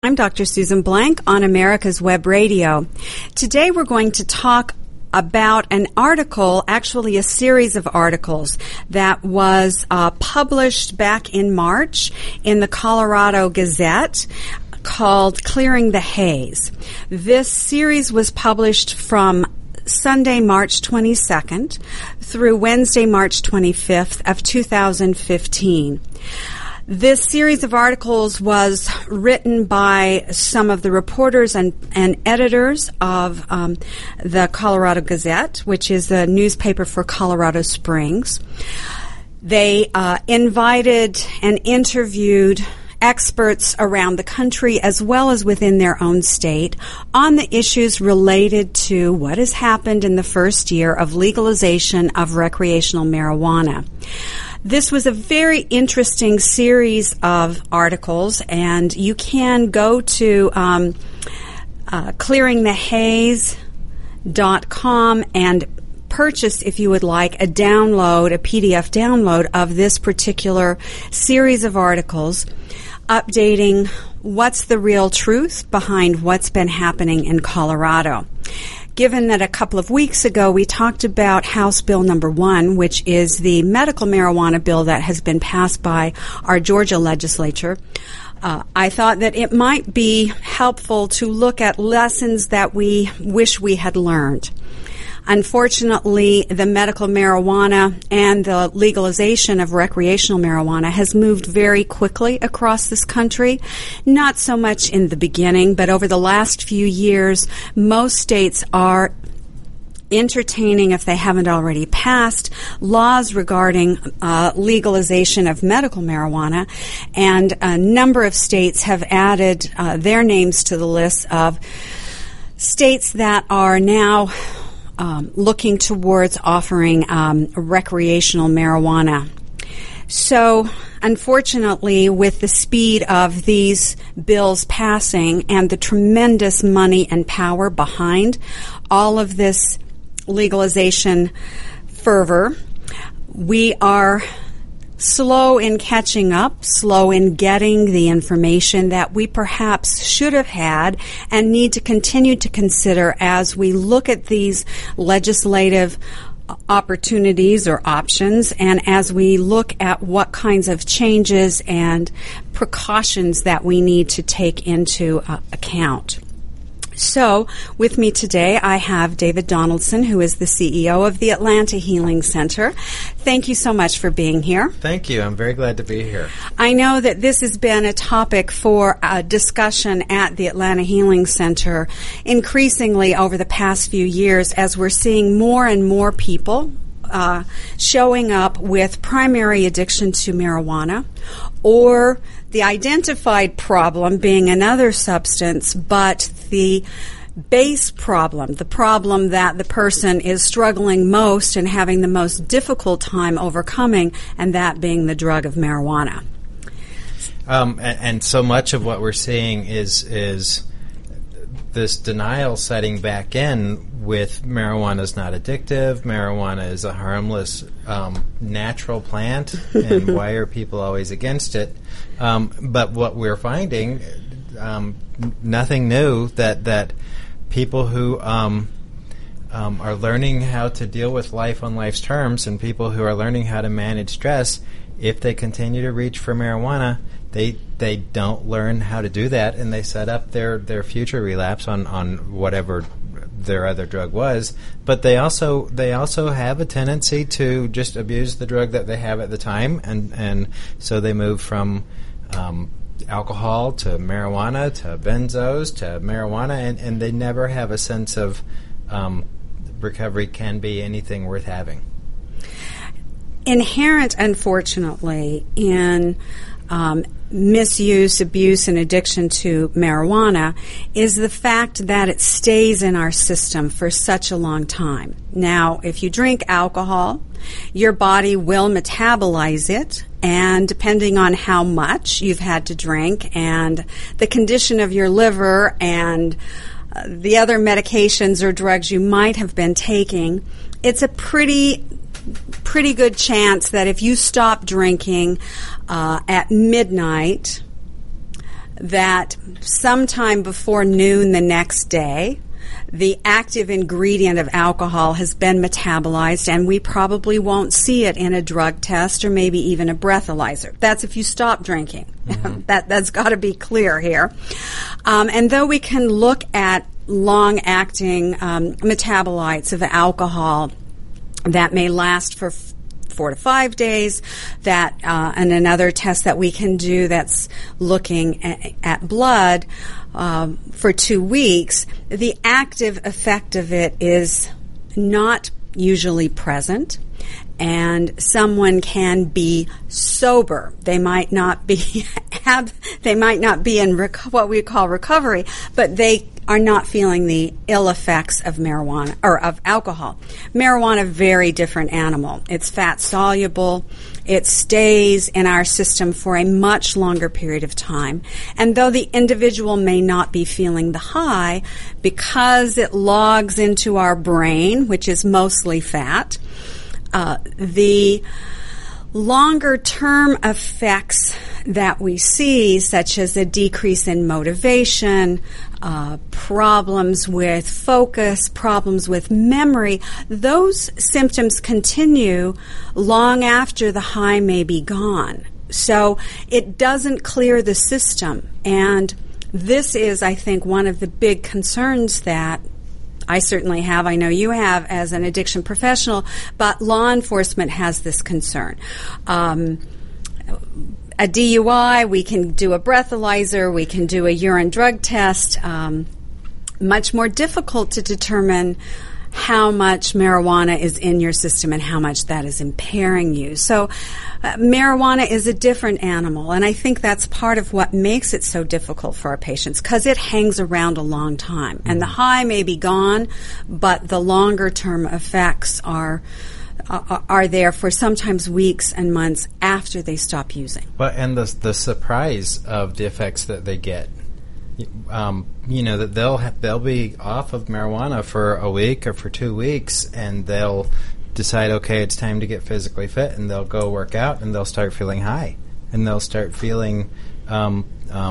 I'm Dr. Susan Blank on America's Web Radio. Today we're going to talk about an article, actually a series of articles, that was published back in March in the Colorado Gazette called Clearing the Haze. This series was published from Sunday, March 22nd through Wednesday, March 25th of 2015. This series of articles was written by some of the reporters and editors of the Colorado Gazette, which is a newspaper for Colorado Springs. They invited and interviewed experts around the country as well as within their own state on the issues related to what has happened in the first year of legalization of recreational marijuana. This was a very interesting series of articles, and you can go to clearingthehaze.com and purchase, if you would like, a PDF download of this particular series of articles, updating what's the real truth behind what's been happening in Colorado. Given that a couple of weeks ago we talked about House Bill number 1, which is the medical marijuana bill that has been passed by our Georgia legislature, I thought that it might be helpful to look at lessons that we wish we had learned. Unfortunately, the medical marijuana and the legalization of recreational marijuana has moved very quickly across this country. Not so much in the beginning, but over the last few years, most states are entertaining, if they haven't already passed, laws regarding legalization of medical marijuana, and a number of states have added their names to the list of states that are now looking towards offering recreational marijuana. So, unfortunately, with the speed of these bills passing and the tremendous money and power behind all of this legalization fervor, we are slow in catching up, slow in getting the information that we perhaps should have had and need to continue to consider as we look at these legislative opportunities or options, and as we look at what kinds of changes and precautions that we need to take into account. So, with me today, I have David Donaldson, who is the CEO of the Atlanta Healing Center. Thank you so much for being here. Thank you. I'm very glad to be here. I know that this has been a topic for discussion at the Atlanta Healing Center increasingly over the past few years as we're seeing more and more people showing up with primary addiction to marijuana, or the identified problem being another substance, but the base problem, the problem that the person is struggling most and having the most difficult time overcoming, and that being the drug of marijuana. And so much of what we're seeing is this denial setting back in with marijuana is not addictive, marijuana is a harmless natural plant, and why are people always against it? But what we're finding, nothing new, that people who are learning how to deal with life on life's terms, and people who are learning how to manage stress, if they continue to reach for marijuana, they don't learn how to do that, and they set up their future relapse on whatever their other drug was. But they also have a tendency to just abuse the drug that they have at the time, and so they move from alcohol to marijuana to benzos to marijuana, and they never have a sense of recovery can be anything worth having. Inherent, unfortunately, in misuse, abuse, and addiction to marijuana is the fact that it stays in our system for such a long time. Now, if you drink alcohol, your body will metabolize it, and depending on how much you've had to drink and the condition of your liver and the other medications or drugs you might have been taking, it's a pretty good chance that if you stop drinking at midnight, that sometime before noon the next day, the active ingredient of alcohol has been metabolized, and we probably won't see it in a drug test or maybe even a breathalyzer. That's if you stop drinking. Mm-hmm. That's got to be clear here. And though we can look at long-acting metabolites of alcohol that may last for 4 to 5 days, that and another test that we can do that's looking at blood for 2 weeks, the active effect of it is not usually present, and someone can be sober. They might not be in what we call recovery, but they are not feeling the ill effects of marijuana or of alcohol. Marijuana, very different animal. It's fat soluble. It stays in our system for a much longer period of time. And though the individual may not be feeling the high, because it logs into our brain, which is mostly fat, the longer-term effects that we see, such as a decrease in motivation, problems with focus, problems with memory, those symptoms continue long after the high may be gone. So it doesn't clear the system. And this is, I think, one of the big concerns that I certainly have, I know you have as an addiction professional, but law enforcement has this concern. A DUI, we can do a breathalyzer, we can do a urine drug test. Much more difficult to determine how much marijuana is in your system and how much that is impairing you. So marijuana is a different animal, and I think that's part of what makes it so difficult for our patients, because it hangs around a long time. And the high may be gone, but the longer-term effects are there for sometimes weeks and months after they stop using. Well, and the surprise of the effects that they get. That they'll be off of marijuana for a week or for 2 weeks, and they'll decide, okay, it's time to get physically fit, and they'll go work out, and they'll start feeling high, and they'll start feeling out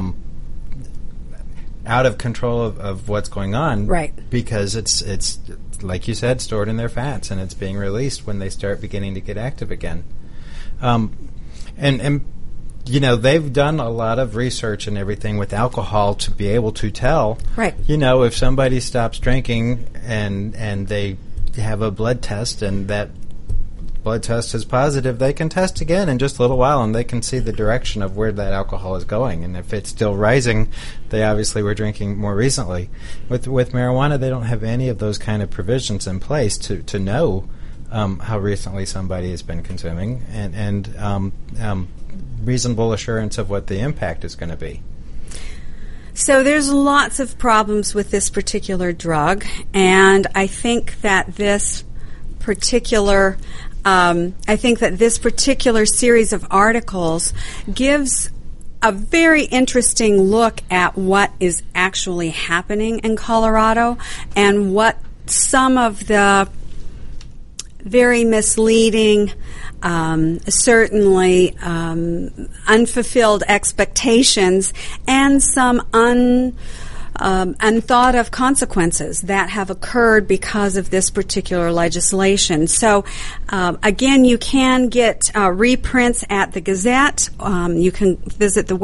of control of what's going on, right? Because it's like you said, stored in their fats, and it's being released when they start beginning to get active again. They've done a lot of research and everything with alcohol to be able to tell, right? If somebody stops drinking and they have a blood test and that blood test is positive, they can test again in just a little while and they can see the direction of where that alcohol is going. And if it's still rising, they obviously were drinking more recently. With marijuana, they don't have any of those kind of provisions in place to know how recently somebody has been consuming and reasonable assurance of what the impact is going to be. So there's lots of problems with this particular drug, and I think that this particular series of articles gives a very interesting look at what is actually happening in Colorado and what some of the very misleading, certainly unfulfilled expectations and some unthought of consequences that have occurred because of this particular legislation. So, again, you can get reprints at the Gazette. You can visit the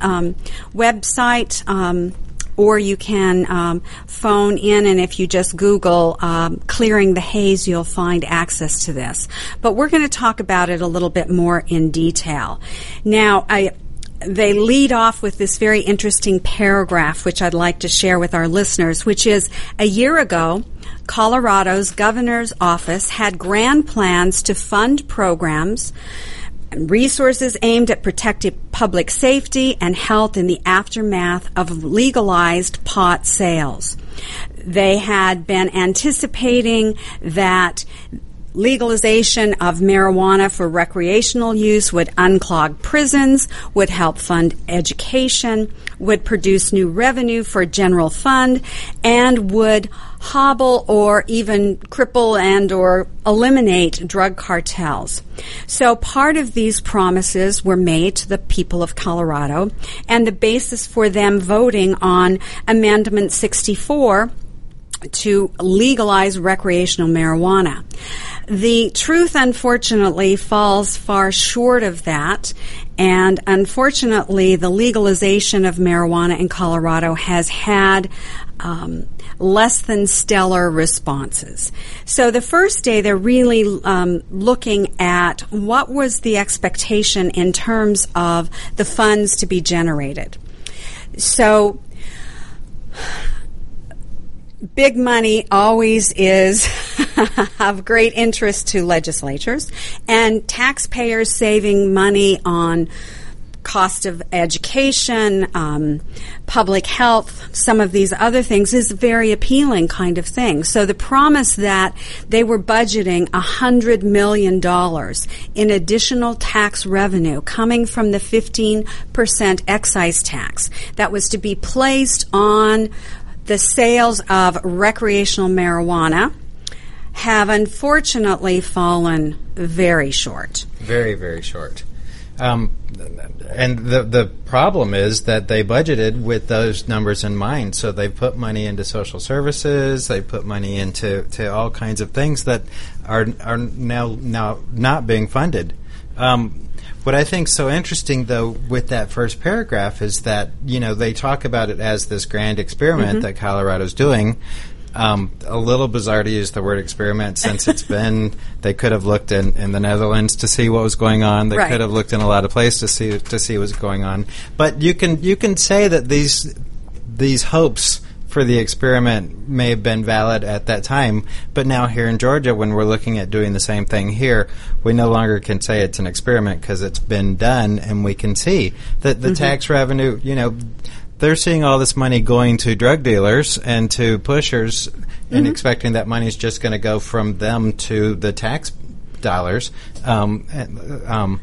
website. Or you can phone in, and if you just Google Clearing the Haze, you'll find access to this. But we're going to talk about it a little bit more in detail. Now, they lead off with this very interesting paragraph, which I'd like to share with our listeners, which is, a year ago, Colorado's governor's office had grand plans to fund programs resources aimed at protecting public safety and health in the aftermath of legalized pot sales. They had been anticipating that Legalization of marijuana for recreational use would unclog prisons, would help fund education, would produce new revenue for general fund, and would hobble or even cripple and or eliminate drug cartels. So part of these promises were made to the people of Colorado, and the basis for them voting on Amendment 64 to legalize recreational marijuana. The truth, unfortunately, falls far short of that, and unfortunately, the legalization of marijuana in Colorado has had less than stellar responses. So the first day, they're really looking at what was the expectation in terms of the funds to be generated. So big money always is of great interest to legislatures, and taxpayers saving money on cost of education, public health, some of these other things is a very appealing kind of thing. So the promise that they were budgeting $100 million in additional tax revenue coming from the 15% excise tax that was to be placed on the sales of recreational marijuana have unfortunately fallen very short. Very, very short. And the problem is that they budgeted with those numbers in mind. So they put money into social services, they put money into all kinds of things that are now not being funded. What I think is so interesting, though, with that first paragraph is that, they talk about it as this grand experiment that Colorado's doing. A little bizarre to use the word experiment since it's been, they could have looked in the Netherlands to see what was going on. They could have looked in a lot of places to see what's going on. But you can say that these hopes for the experiment may have been valid at that time, but now here in Georgia, when we're looking at doing the same thing here, we no longer can say it's an experiment because it's been done, and we can see that the tax revenue, they're seeing all this money going to drug dealers and to pushers and expecting that money is just going to go from them to the tax dollars. And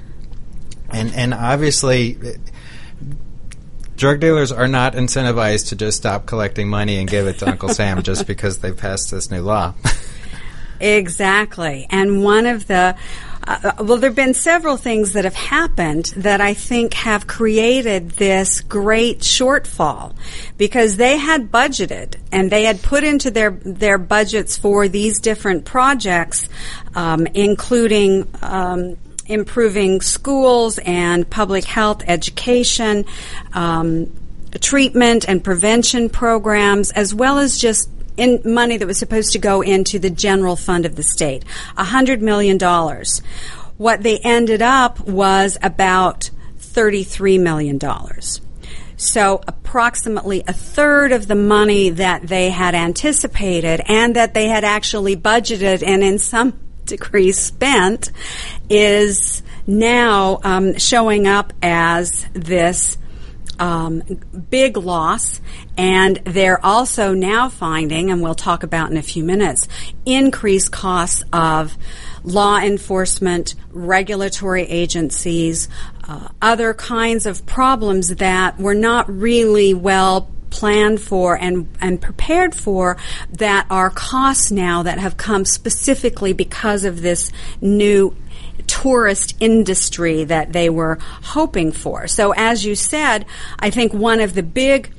obviously, drug dealers are not incentivized to just stop collecting money and give it to Uncle Sam just because they passed this new law. Exactly. And one of the there have been several things that have happened that I think have created this great shortfall, because they had budgeted and they had put into their budgets for these different projects, including improving schools and public health, education, treatment and prevention programs, as well as just in money that was supposed to go into the general fund of the state, $100 million. What they ended up was about $33 million. So approximately a third of the money that they had anticipated and that they had actually budgeted and in some degree spent is now showing up as this big loss, and they're also now finding, and we'll talk about in a few minutes, increased costs of law enforcement, regulatory agencies, other kinds of problems that were not really well planned for and prepared for, that are costs now that have come specifically because of this new tourist industry that they were hoping for. So as you said, I think one of the big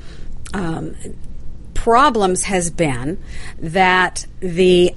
problems has been that the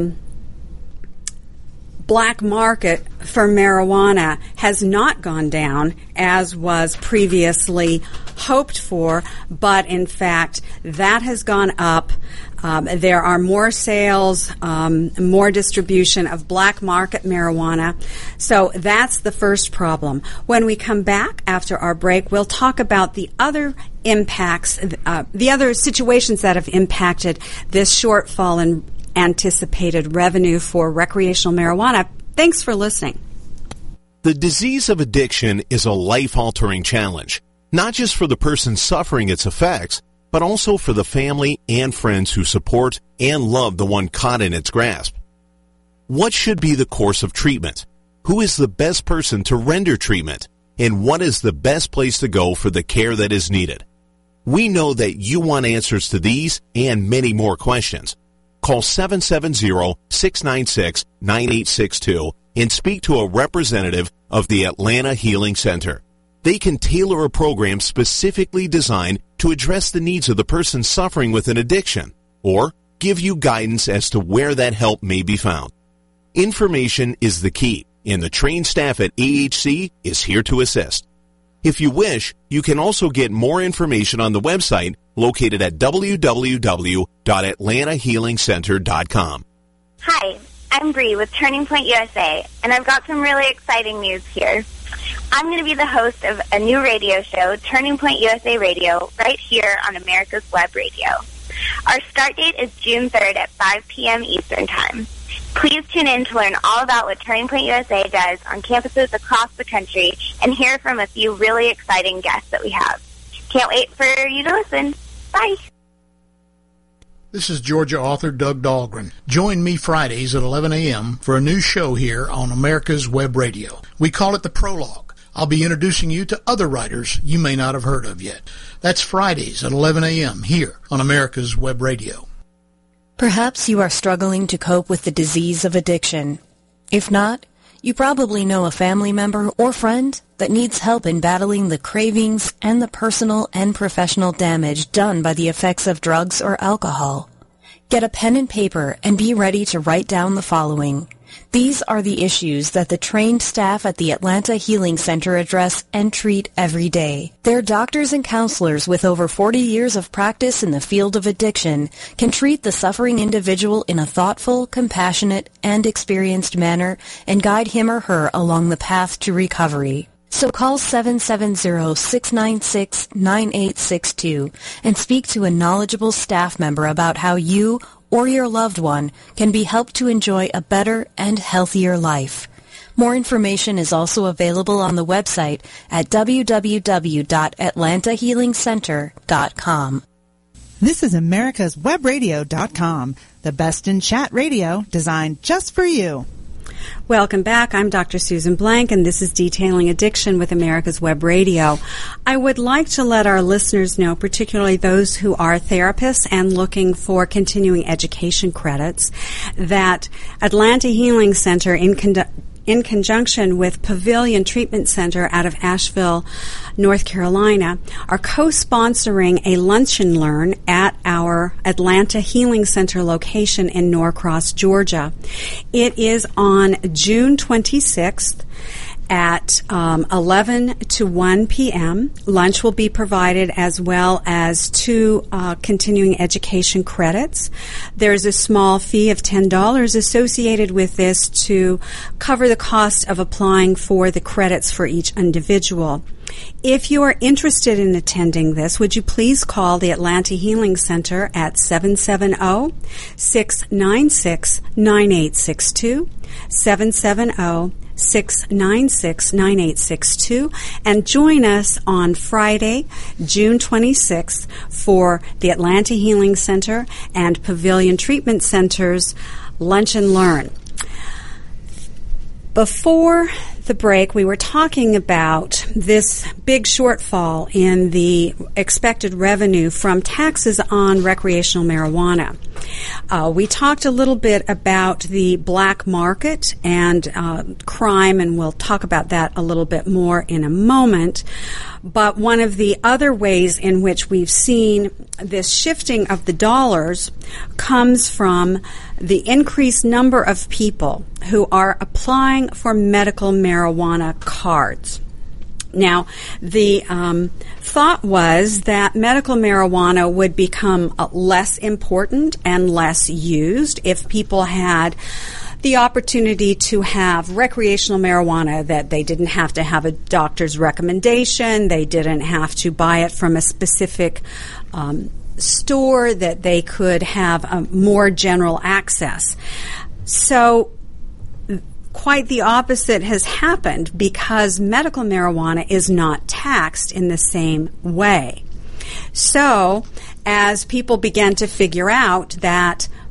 black market for marijuana has not gone down as was previously hoped for, but in fact that has gone up. There are more sales, more distribution of black market marijuana. So that's the first problem. When we come back after our break, we'll talk about the other impacts, the other situations that have impacted this shortfall in anticipated revenue for recreational marijuana. Thanks for listening. The disease of addiction is a life-altering challenge, not just for the person suffering its effects, but also for the family and friends who support and love the one caught in its grasp. What should be the course of treatment? Who is the best person to render treatment? And what is the best place to go for the care that is needed? We know that you want answers to these and many more questions. Call 770-696-9862 and speak to a representative of the Atlanta Healing Center. They can tailor a program specifically designed to address the needs of the person suffering with an addiction, or give you guidance as to where that help may be found. Information is the key, and the trained staff at AHC is here to assist. If you wish, you can also get more information on the website located at www.atlantahealingcenter.com. Hi, I'm Bree with Turning Point USA, and I've got some really exciting news here. I'm going to be the host of a new radio show, Turning Point USA Radio, right here on America's Web Radio. Our start date is June 3rd at 5 p.m. Eastern Time. Please tune in to learn all about what Turning Point USA does on campuses across the country and hear from a few really exciting guests that we have. Can't wait for you to listen. Bye. This is Georgia author Doug Dahlgren. Join me Fridays at 11 a.m. for a new show here on America's Web Radio. We call it The Prologue. I'll be introducing you to other writers you may not have heard of yet. That's Fridays at 11 a.m. here on America's Web Radio. Perhaps you are struggling to cope with the disease of addiction. If not, you probably know a family member or friend that needs help in battling the cravings and the personal and professional damage done by the effects of drugs or alcohol. Get a pen and paper and be ready to write down the following. These are the issues that the trained staff at the Atlanta Healing Center address and treat every day. Their doctors and counselors with over 40 years of practice in the field of addiction can treat the suffering individual in a thoughtful, compassionate, and experienced manner and guide him or her along the path to recovery. So call 770-696-9862 and speak to a knowledgeable staff member about how you or your loved one can be helped to enjoy a better and healthier life. More information is also available on the website at www.atlantahealingcenter.com. This is americaswebradio.com, the best in chat radio designed just for you. Welcome back. I'm Dr. Susan Blank, and this is Detailing Addiction with America's Web Radio. I would like to let our listeners know, particularly those who are therapists and looking for continuing education credits, that Atlanta Healing Center, in conjunction with Pavilion Treatment Center out of Asheville, North Carolina, are co-sponsoring a lunch and learn at our Atlanta Healing Center location in Norcross, Georgia. It is on June 26th at 11 to 1 p.m. Lunch will be provided as well as 2 continuing education credits. There's a small fee of $10 associated with this to cover the cost of applying for the credits for each individual. If you are interested in attending this, would you please call the Atlanta Healing Center at 770-696-9862, 770-696-9862, and join us on Friday, June 26th for the Atlanta Healing Center and Pavilion Treatment Center's Lunch and Learn. Before the break, we were talking about this big shortfall in the expected revenue from taxes on recreational marijuana. We talked a little bit about the black market and crime, and we'll talk about that a little bit more in a moment. But one of the other ways in which we've seen this shifting of the dollars comes from the increased number of people who are applying for medical marijuana cards. Now, the thought was that medical marijuana would become less important and less used if people had the opportunity to have recreational marijuana, that they didn't have to have a doctor's recommendation, they didn't have to buy it from a specific store, that they could have a more general access. So quite the opposite has happened because medical marijuana is not taxed in the same way. So as people began to figure out that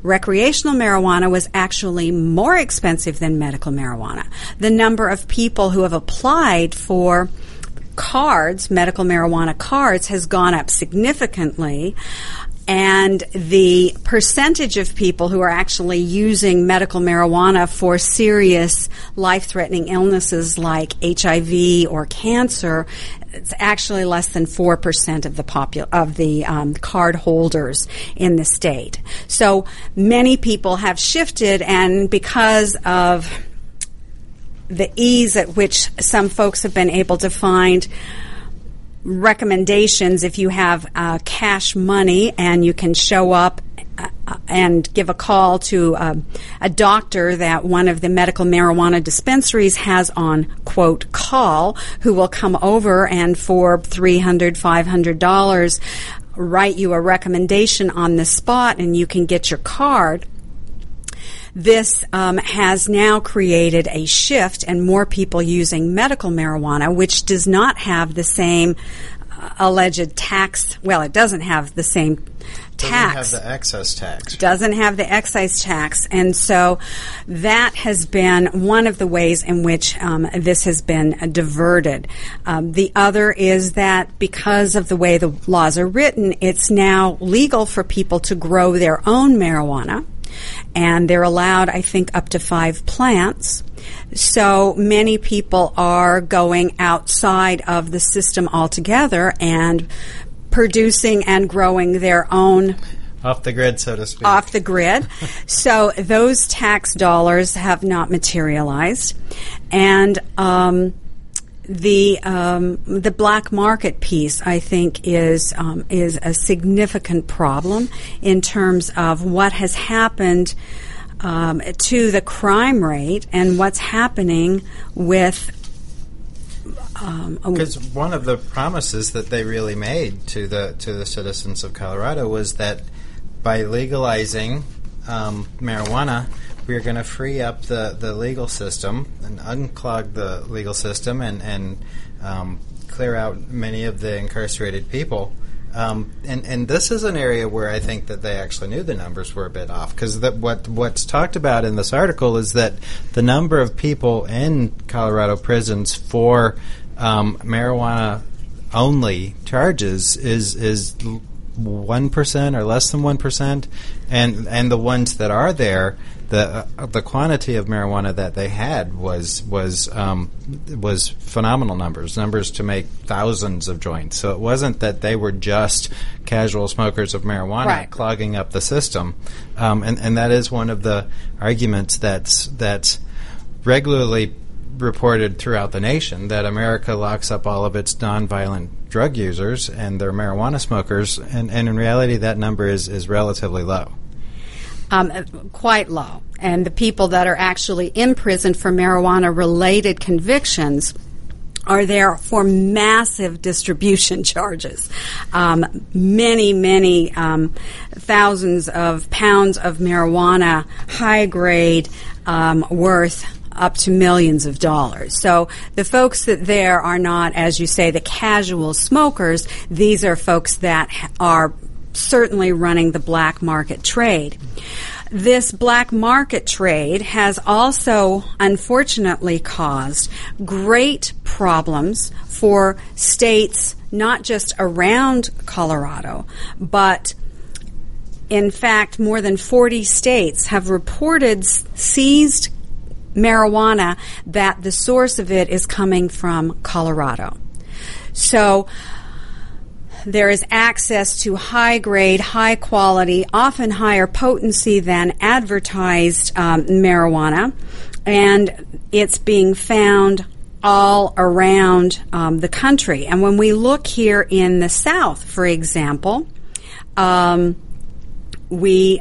recreational marijuana was actually more expensive than medical marijuana. The number of people who have applied for cards, medical marijuana cards, has gone up significantly. And the percentage of people who are actually using medical marijuana for serious life-threatening illnesses like HIV or cancer, it's actually less than 4% of the card holders in the state. So many people have shifted, and because of the ease at which some folks have been able to find recommendations, if you have cash money and you can show up and give a call to a doctor that one of the medical marijuana dispensaries has on, quote, call, who will come over and for $300, $500 write you a recommendation on the spot and you can get your card. This has now created a shift and more people using medical marijuana, which does not have the same alleged tax. Well, it doesn't have the same tax. Doesn't have the excise tax. Doesn't have the excise tax. And so that has been one of the ways in which this has been diverted. The other is that because of the way the laws are written, it's now legal for people to grow their own marijuana. And they're allowed, I think, up to 5 plants. So many people are going outside of the system altogether and producing and growing their own. Off the grid, so to speak. Off the grid. So those tax dollars have not materialized. And the black market piece, I think, is a significant problem in terms of what has happened to the crime rate and what's happening with. Because one of the promises that they really made to the citizens of Colorado was that by legalizing marijuana, we're going to free up the legal system and unclog the legal system and clear out many of the incarcerated people. And this is an area where I think that they actually knew the numbers were a bit off, because what's talked about in this article is that the number of people in Colorado prisons for marijuana-only charges is 1% or less than 1%, and the ones that are there, the quantity of marijuana that they had was phenomenal numbers to make thousands of joints. So it wasn't that they were just casual smokers of marijuana clogging up the system, and that is one of the arguments that's regularly reported throughout the nation, that America locks up all of its nonviolent drug users and their marijuana smokers, and in reality that number is relatively low. Quite low. And the people that are actually in prison for marijuana-related convictions are there for massive distribution charges. Many thousands of pounds of marijuana, high grade, worth up to millions of dollars. So the folks that there are not, as you say, the casual smokers. These are folks that are certainly running the black market trade. This black market trade has also, unfortunately, caused great problems for states not just around Colorado, but in fact, more than 40 states have reported seized marijuana that the source of it is coming from Colorado. So there is access to high-grade, high-quality, often higher potency than advertised marijuana, and it's being found all around the country. And when we look here in the South, for example, we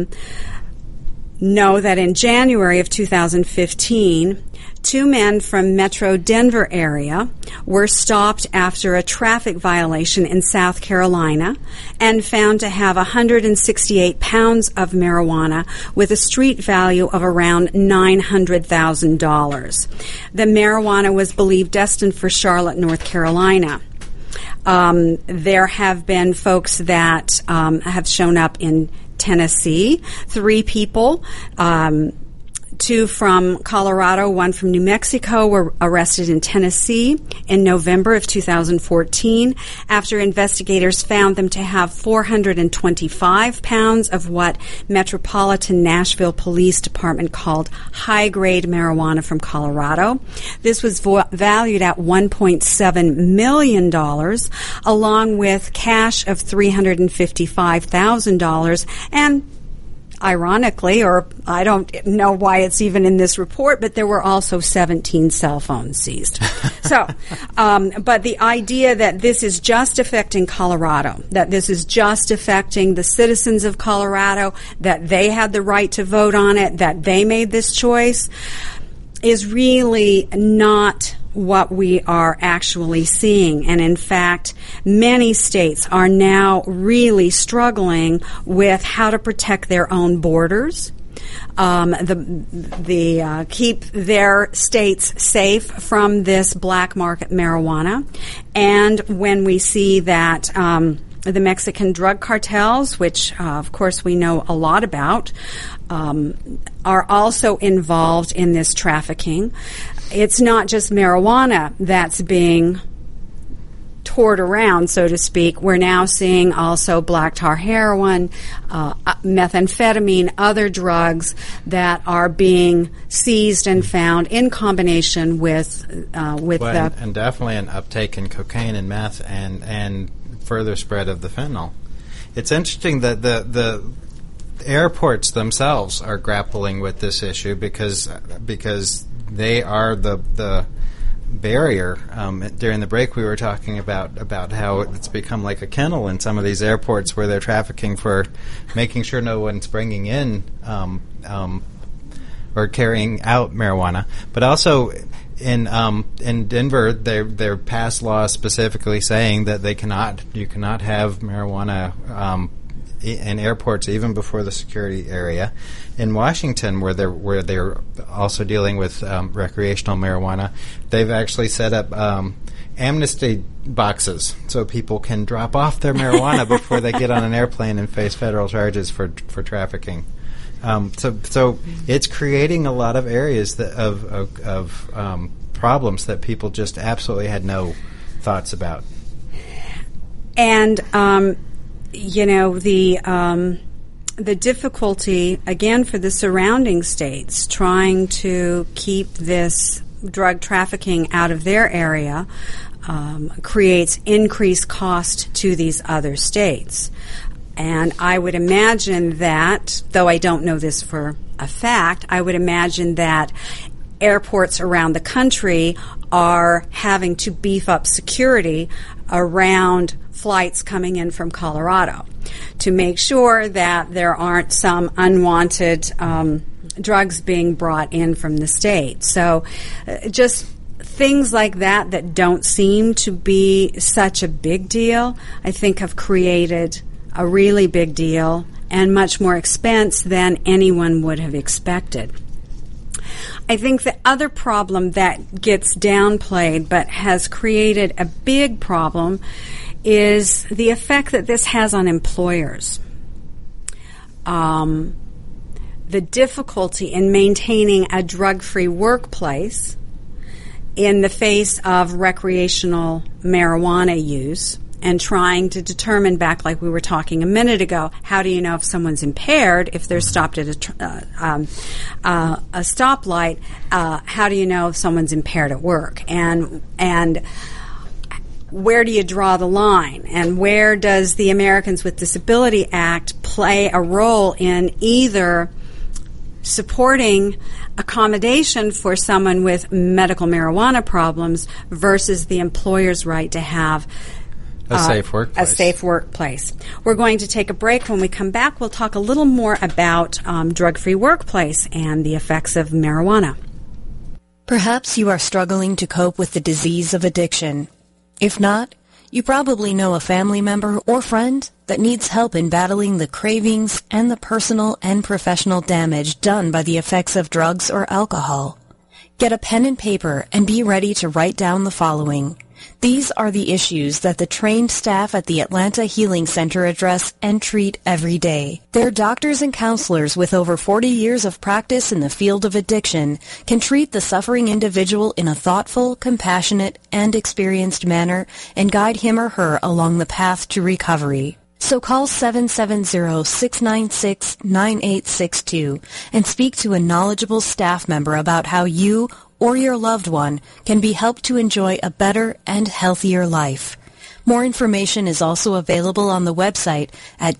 know that in January of 2015, 2 men from Metro Denver area were stopped after a traffic violation in South Carolina and found to have 168 pounds of marijuana with a street value of around $900,000. The marijuana was believed destined for Charlotte, North Carolina. There have been folks that have shown up in Tennessee. 3 people, 2 from Colorado, 1 from New Mexico, were arrested in Tennessee in November of 2014 after investigators found them to have 425 pounds of what Metropolitan Nashville Police Department called high-grade marijuana from Colorado. This was valued at $1.7 million, along with cash of $355,000 and ironically, or I don't know why it's even in this report, but there were also 17 cell phones seized. So, but the idea that this is just affecting Colorado, that this is just affecting the citizens of Colorado, that they had the right to vote on it, that they made this choice, is really not what we are actually seeing. And in fact, many states are now really struggling with how to protect their own borders, keep their states safe from this black market marijuana. And when we see that the Mexican drug cartels, which of course we know a lot about, are also involved in this trafficking. It's not just marijuana that's being toured around, so to speak. We're now seeing also black tar heroin, methamphetamine, other drugs that are being seized and found in combination with and definitely an uptake in cocaine and meth and further spread of the fentanyl. It's interesting that the airports themselves are grappling with this issue because they are the barrier. During the break, we were talking about how it's become like a kennel in some of these airports where they're trafficking for making sure no one's bringing in or carrying out marijuana. But also in Denver, they're passed laws specifically saying that you cannot have marijuana in airports even before the security area. In Washington, where they're also dealing with recreational marijuana, they've actually set up amnesty boxes so people can drop off their marijuana before they get on an airplane and face federal charges for trafficking. So it's creating a lot of areas of problems that people just absolutely had no thoughts about. And the difficulty, again, for the surrounding states trying to keep this drug trafficking out of their area creates increased cost to these other states. And I would imagine that, though I don't know this for a fact, I would imagine that airports around the country are having to beef up security around flights coming in from Colorado to make sure that there aren't some unwanted drugs being brought in from the state. So just things like that don't seem to be such a big deal, I think have created a really big deal and much more expense than anyone would have expected. I think the other problem that gets downplayed but has created a big problem is the effect that this has on employers. The difficulty in maintaining a drug-free workplace in the face of recreational marijuana use and trying to determine, back like we were talking a minute ago, how do you know if someone's impaired if they're stopped at a stoplight? How do you know if someone's impaired at work? And where do you draw the line? And where does the Americans with Disability Act play a role in either supporting accommodation for someone with medical marijuana problems versus the employer's right to have a safe workplace. We're going to take a break. When we come back, we'll talk a little more about drug-free workplace and the effects of marijuana. Perhaps you are struggling to cope with the disease of addiction. If not, you probably know a family member or friend that needs help in battling the cravings and the personal and professional damage done by the effects of drugs or alcohol. Get a pen and paper and be ready to write down the following. These are the issues that the trained staff at the Atlanta Healing Center address and treat every day. Their doctors and counselors with over 40 years of practice in the field of addiction can treat the suffering individual in a thoughtful, compassionate, and experienced manner and guide him or her along the path to recovery. So call 770-696-9862 and speak to a knowledgeable staff member about how you or your loved one can be helped to enjoy a better and healthier life. More information is also available on the website at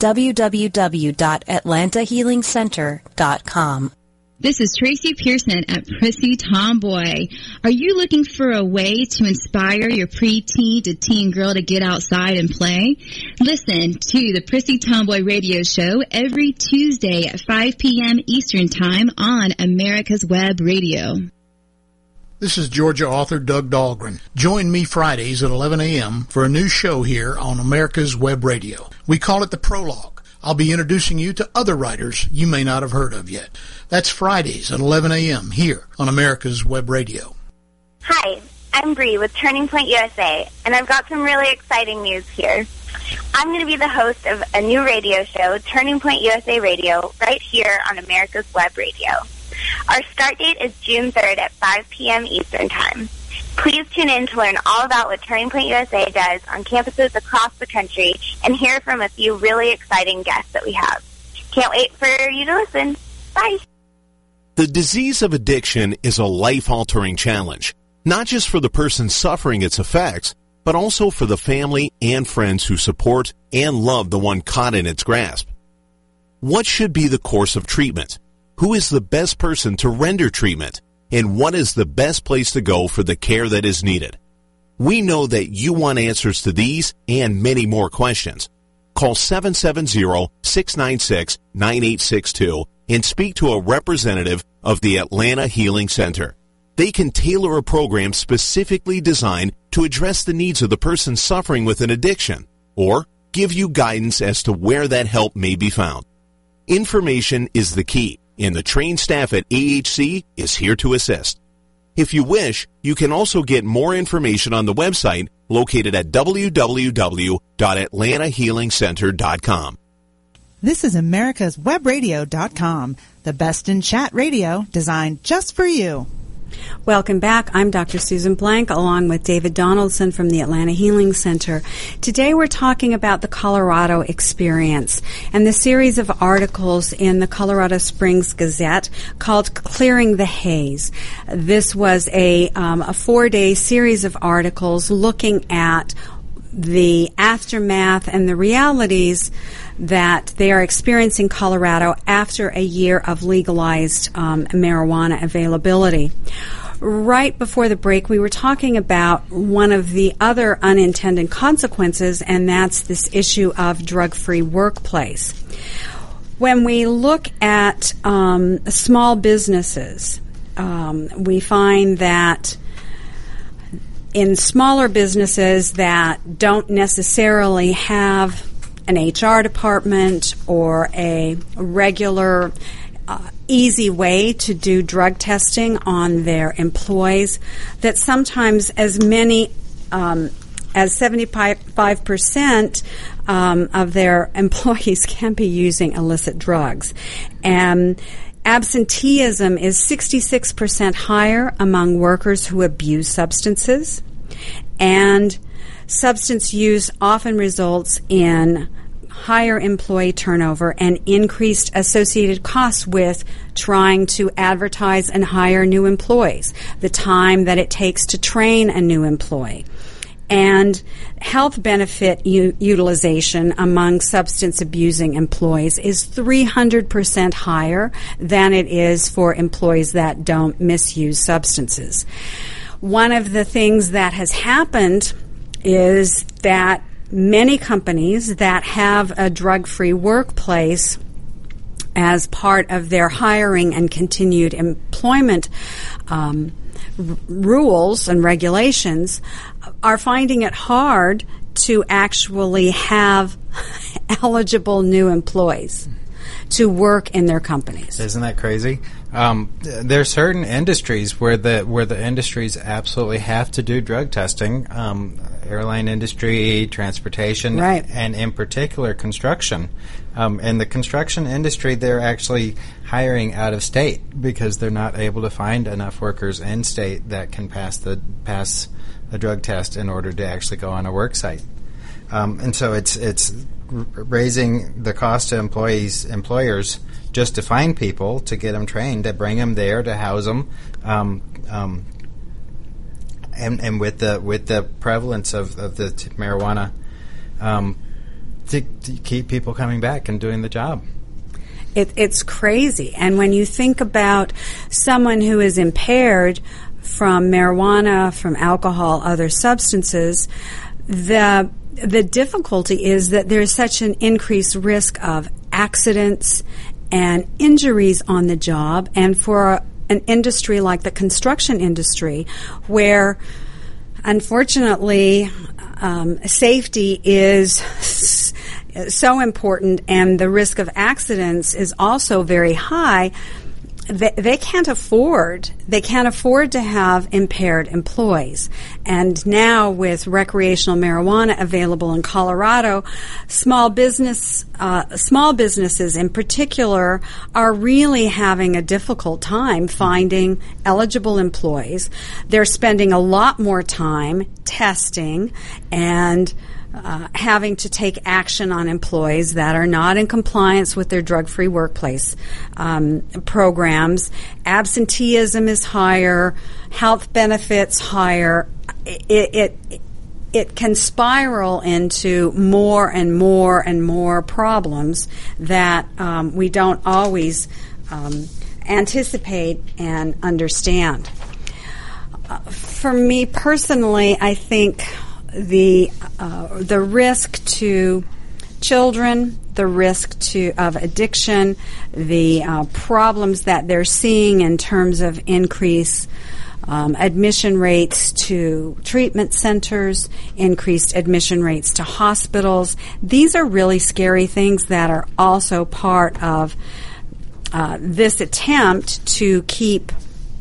www.atlantahealingcenter.com. This is Tracy Pearson at Prissy Tomboy. Are you looking for a way to inspire your preteen to teen girl to get outside and play? Listen to the Prissy Tomboy radio show every Tuesday at 5 p.m. Eastern Time on America's Web Radio. This is Georgia author Doug Dahlgren. Join me Fridays at 11 a.m. for a new show here on America's Web Radio. We call it The Prologue. I'll be introducing you to other writers you may not have heard of yet. That's Fridays at 11 a.m. here on America's Web Radio. Hi, I'm Bree with Turning Point USA, and I've got some really exciting news here. I'm going to be the host of a new radio show, Turning Point USA Radio, right here on America's Web Radio. Our start date is June 3rd at 5 p.m. Eastern Time. Please tune in to learn all about what Turning Point USA does on campuses across the country and hear from a few really exciting guests that we have. Can't wait for you to listen. Bye. The disease of addiction is a life-altering challenge, not just for the person suffering its effects, but also for the family and friends who support and love the one caught in its grasp. What should be the course of treatment? Who is the best person to render treatment? And what is the best place to go for the care that is needed? We know that you want answers to these and many more questions. Call 770-696-9862 and speak to a representative of the Atlanta Healing Center. They can tailor a program specifically designed to address the needs of the person suffering with an addiction or give you guidance as to where that help may be found. Information is the key, and the trained staff at AHC is here to assist. If you wish, you can also get more information on the website located at www.atlantahealingcenter.com. This is America's Webradio.com, the best in chat radio designed just for you. Welcome back. I'm Dr. Susan Blank along with David Donaldson from the Atlanta Healing Center. Today we're talking about the Colorado experience and the series of articles in the Colorado Springs Gazette called Clearing the Haze. This was a 4-day series of articles looking at the aftermath and the realities that they are experiencing in Colorado after a year of legalized marijuana availability. Right before the break, we were talking about one of the other unintended consequences, and that's this issue of drug-free workplace. When we look at small businesses, we find that in smaller businesses that don't necessarily have an HR department or a regular easy way to do drug testing on their employees, that sometimes as many as 75% of their employees can be using illicit drugs. And absenteeism is 66% higher among workers who abuse substances, and substance use often results in higher employee turnover and increased associated costs with trying to advertise and hire new employees, the time that it takes to train a new employee. And health benefit utilization among substance abusing employees is 300% higher than it is for employees that don't misuse substances. One of the things that has happened is that many companies that have a drug-free workplace as part of their hiring and continued employment rules and regulations are finding it hard to actually have eligible new employees to work in their companies. Isn't that crazy? There are certain industries where the industries absolutely have to do drug testing. Airline industry, transportation, right. And in particular construction. In the construction industry, they're actually hiring out of state because they're not able to find enough workers in state that can pass a drug test in order to actually go on a work site. And so it's raising the cost to employers just to find people, to get them trained, to bring them there, to house them. And with the prevalence of the marijuana, to keep people coming back and doing the job. It's crazy. And when you think about someone who is impaired from marijuana, from alcohol, other substances, the difficulty is that there's such an increased risk of accidents and injuries on the job. And for an industry like the construction industry, where unfortunately safety is so important and the risk of accidents is also very high, they can't afford to have impaired employees. And now with recreational marijuana available in Colorado, small businesses in particular are really having a difficult time finding eligible employees. They're spending a lot more time testing and having to take action on employees that are not in compliance with their drug-free workplace programs. Absenteeism is higher, health benefits higher. It can spiral into more and more and more problems that we don't always anticipate and understand. For me personally, I think the risk to children, the risk of addiction, the problems that they're seeing in terms of increased admission rates to treatment centers, increased admission rates to hospitals. These are really scary things that are also part of this attempt to keep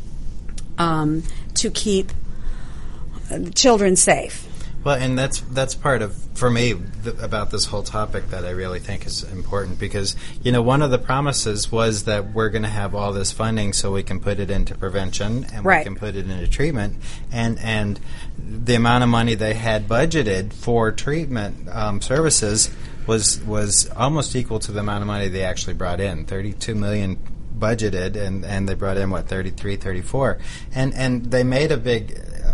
children safe. Well, and that's part of, for me, about this whole topic that I really think is important, because, one of the promises was that we're going to have all this funding so we can put it into prevention and right. we can put it into treatment, and the amount of money they had budgeted for treatment services was almost equal to the amount of money they actually brought in, $32 million budgeted, and they brought in, 33, 34, and they made a big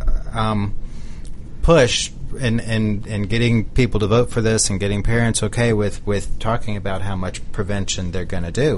push in getting people to vote for this and getting parents okay with talking about how much prevention they're going to do,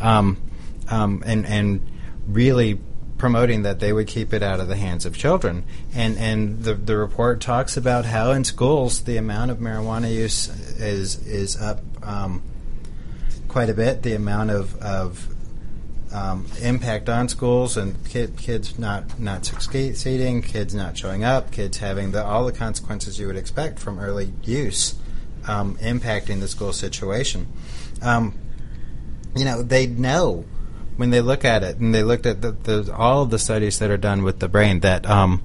and really promoting that they would keep it out of the hands of children. And the report talks about how in schools the amount of marijuana use is up quite a bit. The amount of impact on schools and kids not succeeding, kids not showing up, kids having all the consequences you would expect from early use impacting the school situation. They know when they look at it, and they looked at all of the studies that are done with the brain, that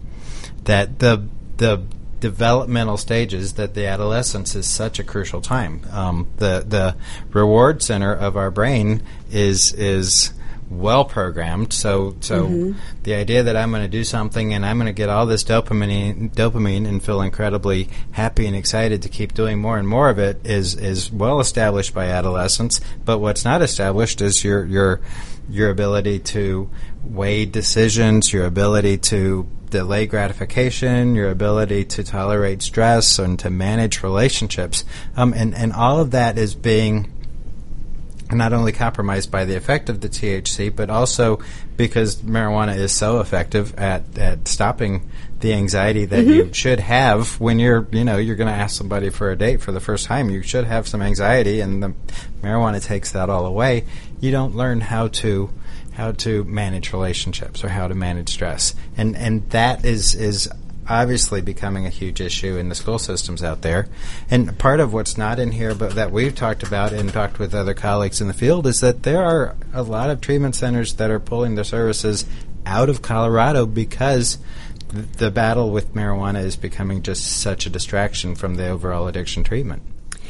the developmental stages, that the adolescence is such a crucial time. The reward center of our brain is well programmed, so mm-hmm. the idea that I'm going to do something and I'm going to get all this dopamine and feel incredibly happy and excited to keep doing more and more of it is well established by adolescence. But what's not established is your ability to weigh decisions, your ability to delay gratification, your ability to tolerate stress and to manage relationships, and all of that is being not only compromised by the effect of the THC, but also because marijuana is so effective at stopping the anxiety that mm-hmm. you should have when you're going to ask somebody for a date for the first time. You should have some anxiety, and the marijuana takes that all away. You don't learn how to manage relationships or how to manage stress, and that is obviously becoming a huge issue in the school systems out there. And part of what's not in here, but that we've talked about and talked with other colleagues in the field, is that there are a lot of treatment centers that are pulling their services out of Colorado because the battle with marijuana is becoming just such a distraction from the overall addiction treatment.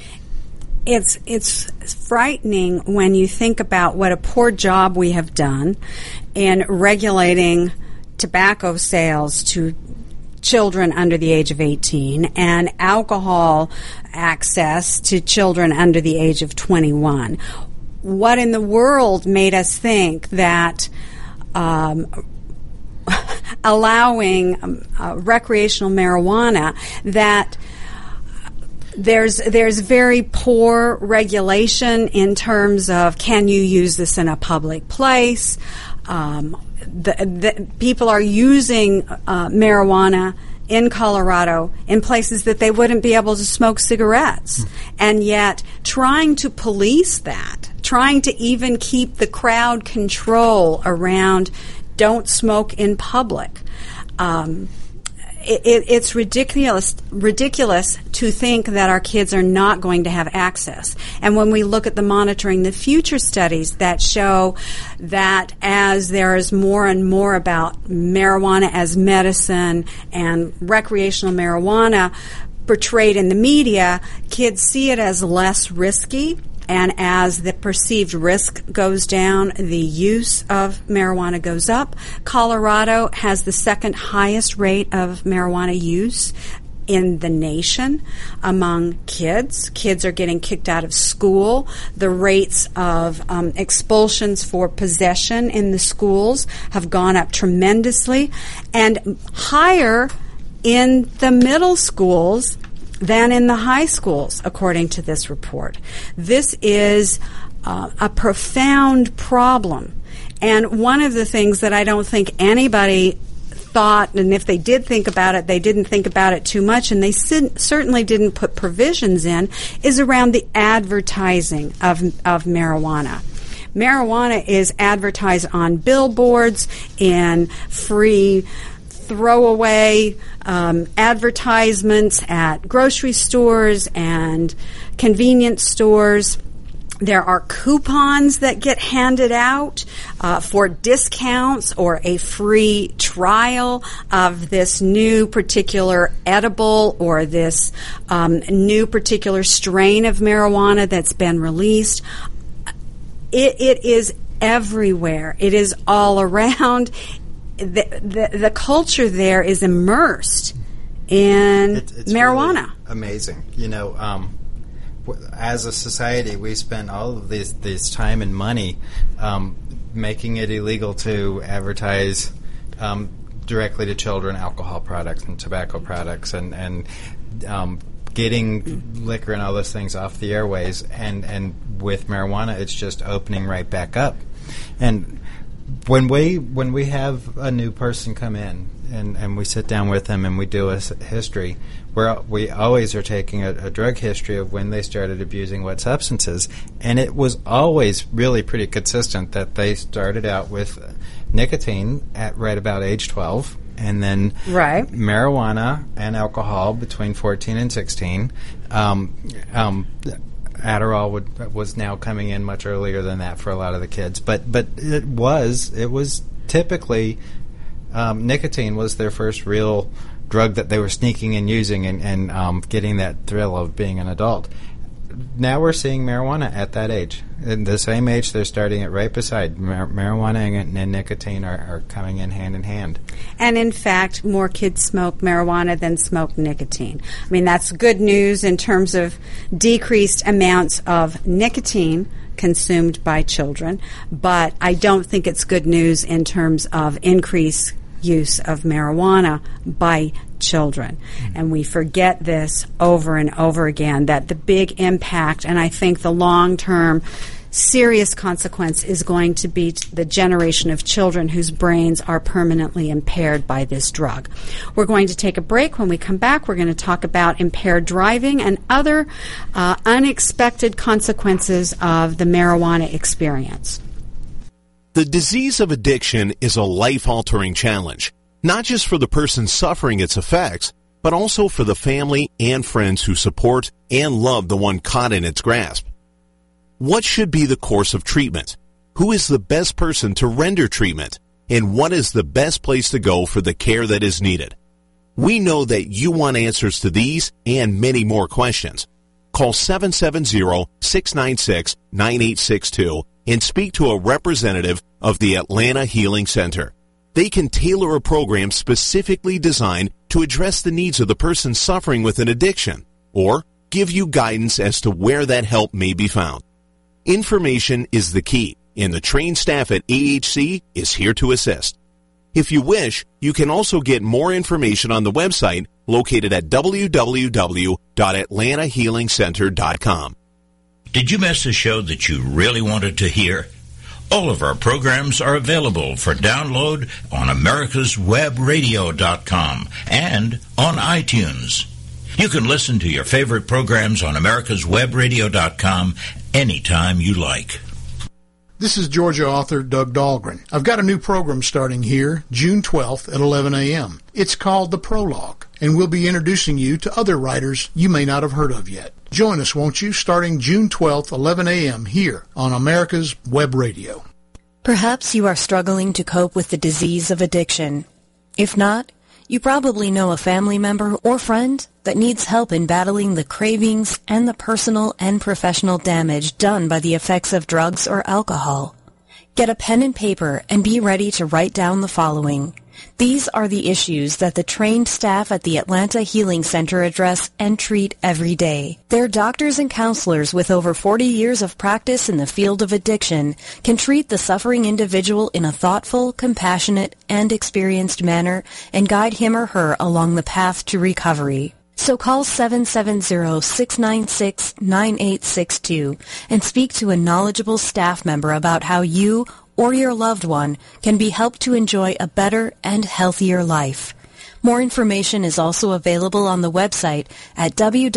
It's frightening when you think about what a poor job we have done in regulating tobacco sales to children under the age of 18 and alcohol access to children under the age of 21. What in the world made us think that allowing recreational marijuana, that there's very poor regulation in terms of, can you use this in a public place? The people are using marijuana in Colorado in places that they wouldn't be able to smoke cigarettes. And yet trying to police that, trying to even keep the crowd control around don't smoke in public. It's ridiculous to think that our kids are not going to have access. And when we look at the Monitoring the Future studies that show that as there is more and more about marijuana as medicine and recreational marijuana portrayed in the media, kids see it as less risky. And as the perceived risk goes down, the use of marijuana goes up. Colorado has the second highest rate of marijuana use in the nation among kids. Kids are getting kicked out of school. The rates of expulsions for possession in the schools have gone up tremendously, and higher in the middle schools than in the high schools, according to this report. This is a profound problem. And one of the things that I don't think anybody thought, and if they did think about it, they didn't think about it too much, and they certainly didn't put provisions in, is around the advertising of marijuana. Marijuana is advertised on billboards, in free throwaway advertisements at grocery stores and convenience stores. There are coupons that get handed out for discounts or a free trial of this new particular edible or this new particular strain of marijuana that's been released. It is everywhere. It is all around. The culture there is immersed in it's marijuana. Really amazing. You know, as a society, we spend all of this time and money making it illegal to advertise directly to children alcohol products and tobacco products and getting liquor and all those things off the airways. And with marijuana, it's just opening right back up. And when we have a new person come in and we sit down with them and we do a history, we always are taking a drug history of when they started abusing what substances, and it was always really pretty consistent that they started out with nicotine at right about age 12, and then marijuana and alcohol between 14 and 16. Adderall was now coming in much earlier than that for a lot of the kids, but it was typically nicotine was their first real drug that they were sneaking and using and getting that thrill of being an adult. Now we're seeing marijuana at that age. In the same age, they're starting it right beside. Marijuana and nicotine are coming in hand. And in fact, more kids smoke marijuana than smoke nicotine. I mean, that's good news in terms of decreased amounts of nicotine consumed by children, but I don't think it's good news in terms of increased use of marijuana by children. And we forget this over and over again, that the big impact, and I think the long-term serious consequence is going to be the generation of children whose brains are permanently impaired by this drug. We're going to take a break. When we come back, we're going to talk about impaired driving and other unexpected consequences of the marijuana experience. The disease of addiction is a life-altering challenge. not just for the person suffering its effects, but also for the family and friends who support and love the one caught in its grasp. What should be the course of treatment? Who is the best person to render treatment? And what is the best place to go for the care that is needed? We know that you want answers to these and many more questions. Call 770-696-9862 and speak to a representative of the Atlanta Healing Center. They can tailor a program specifically designed to address the needs of the person suffering with an addiction, or give you guidance as to where that help may be found. Information is the key, and the trained staff at AHC is here to assist. If you wish, you can also get more information on the website located at www.atlantahealingcenter.com. Did you miss a show that you really wanted to hear? All of our programs are available for download on americaswebradio.com and on iTunes. You can listen to your favorite programs on americaswebradio.com anytime you like. This is Georgia author Doug Dahlgren. I've got a new program starting here June 12th at 11 a.m. It's called The Prologue, and we'll be introducing you to other writers you may not have heard of yet. Join us, won't you, starting June 12th, 11 a.m. here on America's Web Radio. Perhaps you are struggling to cope with the disease of addiction. If not, you probably know a family member or friend that needs help in battling the cravings and the personal and professional damage done by the effects of drugs or alcohol. Get a pen and paper and be ready to write down the following. These are the issues that the trained staff at the Atlanta Healing Center address and treat every day. Their doctors and counselors with over 40 years of practice in the field of addiction can treat the suffering individual in a thoughtful, compassionate, and experienced manner and guide him or her along the path to recovery. So call 770-696-9862 and speak to a knowledgeable staff member about how you or your loved one can be helped to enjoy a better and healthier life. More information is also available on the website at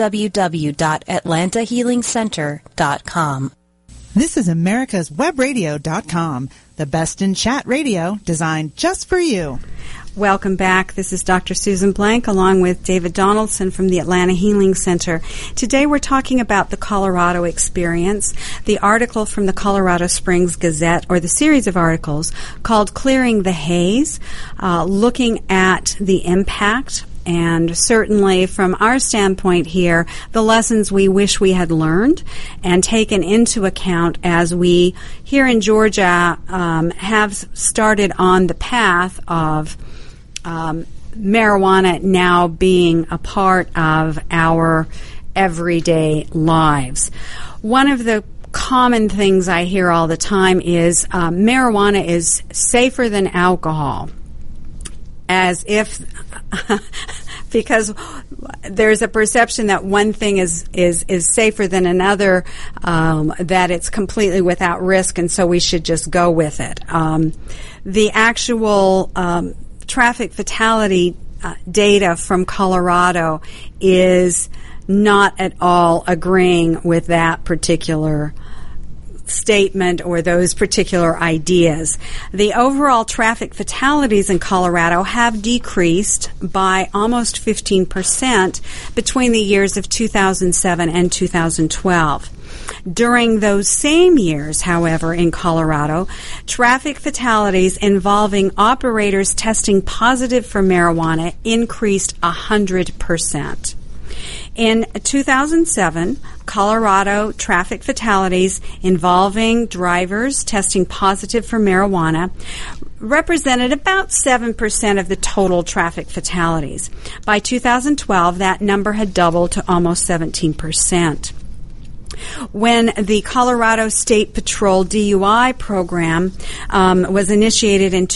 www.atlantahealingcenter.com. This is americaswebradio.com, the best in chat radio designed just for you. Welcome back. This is Dr. Susan Blank along with David Donaldson from the Atlanta Healing Center. Today we're talking about the Colorado experience, the article from the Colorado Springs Gazette, or the series of articles called Clearing the Haze, looking at the impact and certainly from our standpoint here, the lessons we wish we had learned and taken into account as we here in Georgia have started on the path of marijuana now being a part of our everyday lives. One of the common things I hear all the time is marijuana is safer than alcohol, as if because there's a perception that one thing is safer than another, that it's completely without risk, and so we should just go with it. The actual traffic fatality data from Colorado is not at all agreeing with that particular statement or those particular ideas. The overall traffic fatalities in Colorado have decreased by almost 15% between the years of 2007 and 2012. During those same years, however, in Colorado, traffic fatalities involving operators testing positive for marijuana increased 100%. In 2007, Colorado traffic fatalities involving drivers testing positive for marijuana represented about 7% of the total traffic fatalities. By 2012, that number had doubled to almost 17%. When the Colorado State Patrol DUI program was initiated in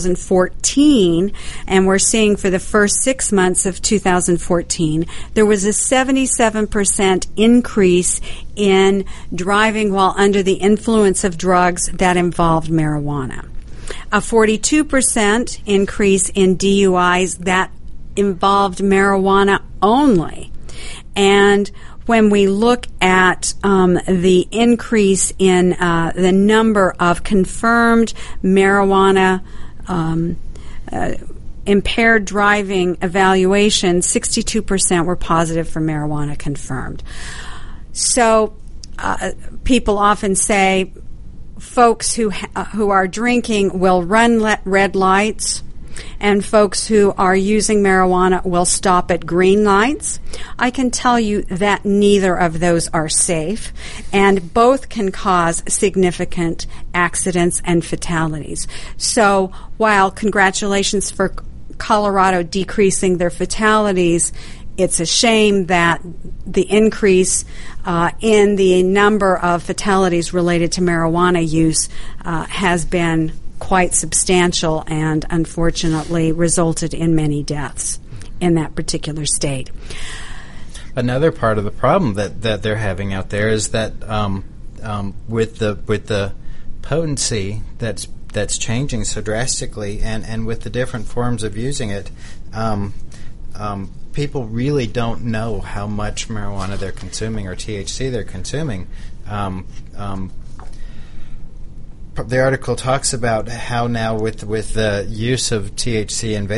2014, and we're seeing for the first 6 months of 2014, there was a 77% increase in driving while under the influence of drugs that involved marijuana. A 42% increase in DUIs that involved marijuana only. And when we look at the increase in the number of confirmed marijuana impaired driving evaluation, 62% were positive for marijuana confirmed. So people often say folks who are drinking will run red lights, and folks who are using marijuana will stop at green lights. I can tell you that neither of those are safe, and both can cause significant accidents and fatalities. So while congratulations for Colorado decreasing their fatalities, it's a shame that the increase in the number of fatalities related to marijuana use has been quite substantial and unfortunately resulted in many deaths in that particular state. Another part of the problem that they're having out there is that with the potency that's changing so drastically, and with the different forms of using it, people really don't know how much marijuana they're consuming or THC they're consuming. The article talks about how now with the use of THC in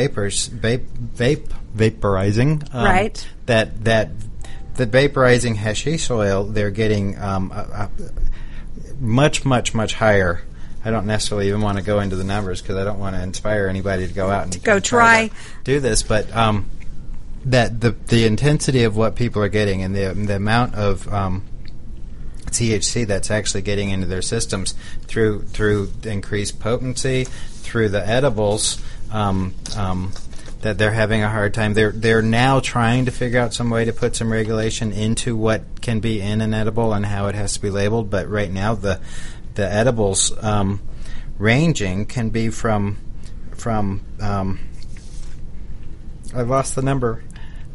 vaporizing, right? That the vaporizing hashish oil, they're getting a much higher. I don't necessarily even want to go into the numbers because I don't want to inspire anybody to go out and go try to do this, but that the intensity of what people are getting and the amount of THC that's actually getting into their systems through increased potency, through the edibles, that they're having a hard time. They're now trying to figure out some way to put some regulation into what can be in an edible and how it has to be labeled. But right now, the edibles ranging can be from I've lost the number.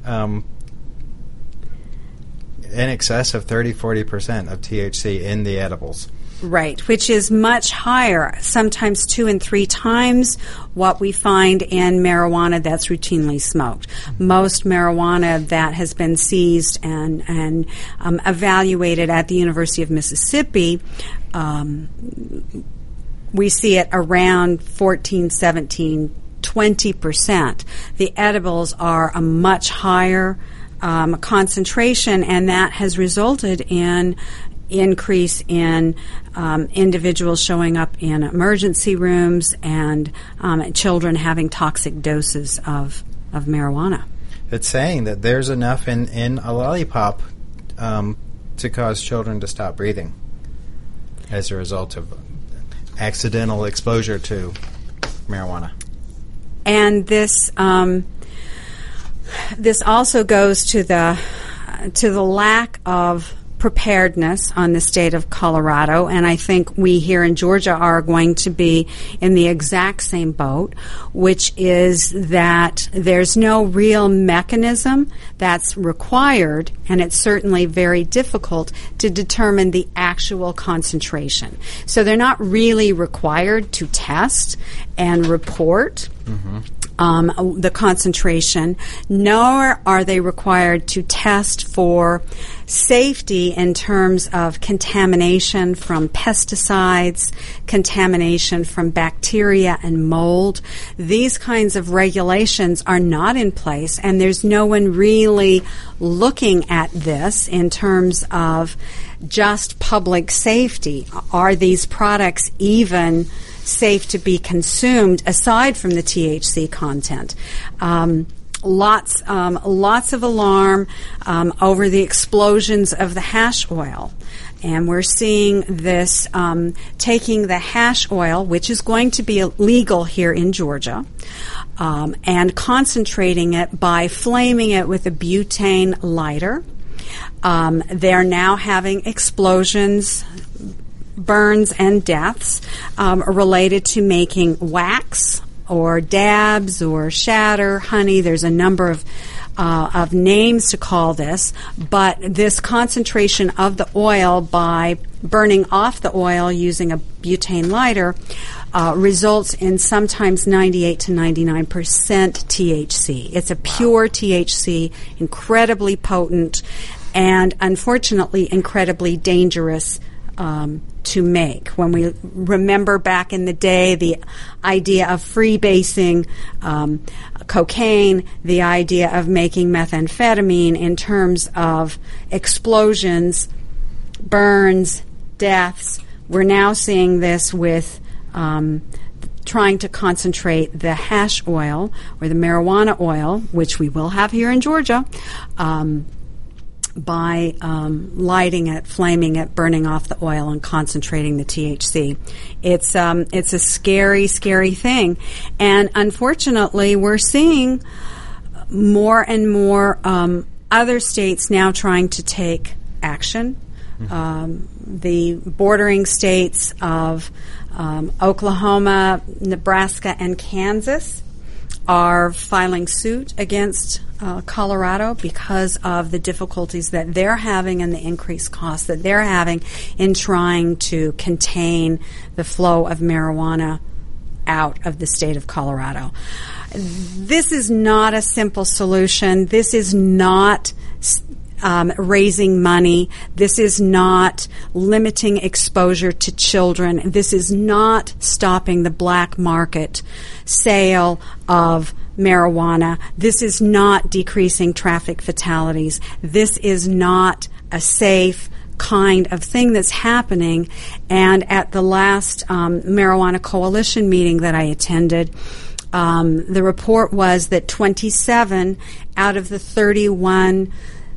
In excess of 30-40% of THC in the edibles. Right, which is much higher, sometimes 2 and 3 times what we find in marijuana that's routinely smoked. Most marijuana that has been seized and evaluated at the University of Mississippi, we see it around 14, 17, 20%. The edibles are a much higher concentration, and that has resulted in increase in individuals showing up in emergency rooms and children having toxic doses of marijuana. It's saying that there's enough in a lollipop to cause children to stop breathing as a result of accidental exposure to marijuana. And this also goes to the lack of preparedness on the state of Colorado, and I think we here in Georgia are going to be in the exact same boat, which is that there's no real mechanism that's required, and it's certainly very difficult to determine the actual concentration. So they're not really required to test and report the concentration, nor are they required to test for safety in terms of contamination from pesticides, contamination from bacteria and mold. These kinds of regulations are not in place, and there's no one really looking at this in terms of just public safety. Are these products even safe to be consumed aside from the THC content? Lots of alarm over the explosions of the hash oil. And we're seeing this taking the hash oil, which is going to be legal here in Georgia, and concentrating it by flaming it with a butane lighter. They're now having explosions, burns, and deaths related to making wax or dabs or shatter, honey. There's a number of names to call this, but this concentration of the oil by burning off the oil using a butane lighter results in sometimes 98 to 99% THC. It's a pure THC, incredibly potent, and unfortunately incredibly dangerous to make. When we remember back in the day, the idea of freebasing cocaine, the idea of making methamphetamine in terms of explosions, burns, deaths, we're now seeing this with trying to concentrate the hash oil or the marijuana oil, which we will have here in Georgia, by lighting it, flaming it, burning off the oil, and concentrating the THC. It's a scary, scary thing. And unfortunately, we're seeing more and more other states now trying to take action. The bordering states of Oklahoma, Nebraska, and Kansas are filing suit against Colorado because of the difficulties that they're having and the increased costs that they're having in trying to contain the flow of marijuana out of the state of Colorado. This is not a simple solution. This is not raising money. This is not limiting exposure to children. This is not stopping the black market sale of marijuana. This is not decreasing traffic fatalities. This is not a safe kind of thing that's happening. And at the last Marijuana Coalition meeting that I attended, the report was that 27 out of the 31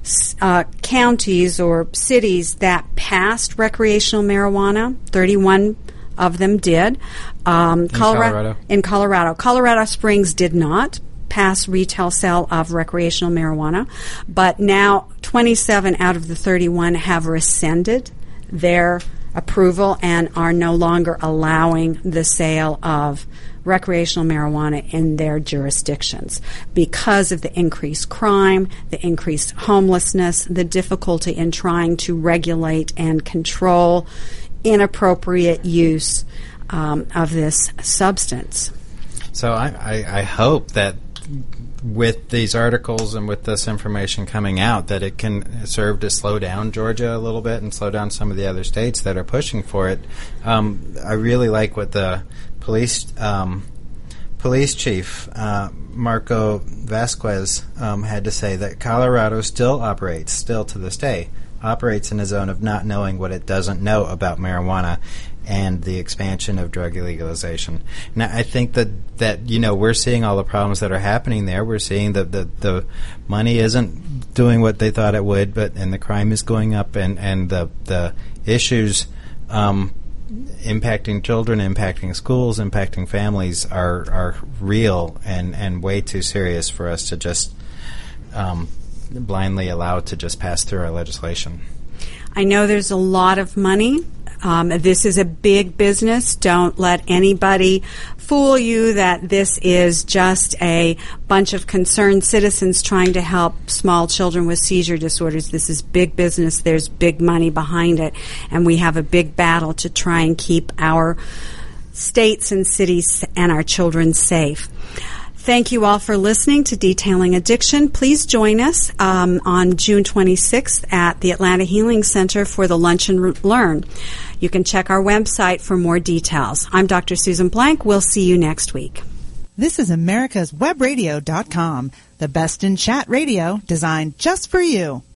counties or cities that passed recreational marijuana, 31 of them did. In Colorado. Colorado Springs did not pass retail sale of recreational marijuana, but now 27 out of the 31 have rescinded their approval and are no longer allowing the sale of recreational marijuana in their jurisdictions because of the increased crime, the increased homelessness, the difficulty in trying to regulate and control inappropriate use of this substance. So I hope that with these articles and with this information coming out that it can serve to slow down Georgia a little bit and slow down some of the other states that are pushing for it. I really like what the police chief Marco Vasquez had to say, that Colorado still to this day operates in a zone of not knowing what it doesn't know about marijuana and the expansion of drug legalization. Now, I think that we're seeing all the problems that are happening there. We're seeing that the money isn't doing what they thought it would, and the crime is going up, and the issues impacting children, impacting schools, impacting families are real and way too serious for us to just blindly allow it to just pass through our legislation. I know there's a lot of money. This is a big business. Don't let anybody fool you that this is just a bunch of concerned citizens trying to help small children with seizure disorders. This is big business. There's big money behind it, and we have a big battle to try and keep our states and cities and our children safe. Thank you all for listening to Detailing Addiction. Please join us on June 26th at the Atlanta Healing Center for the Lunch and Learn. You can check our website for more details. I'm Dr. Susan Blank. We'll see you next week. This is AmericasWebRadio.com, the best in chat radio designed just for you.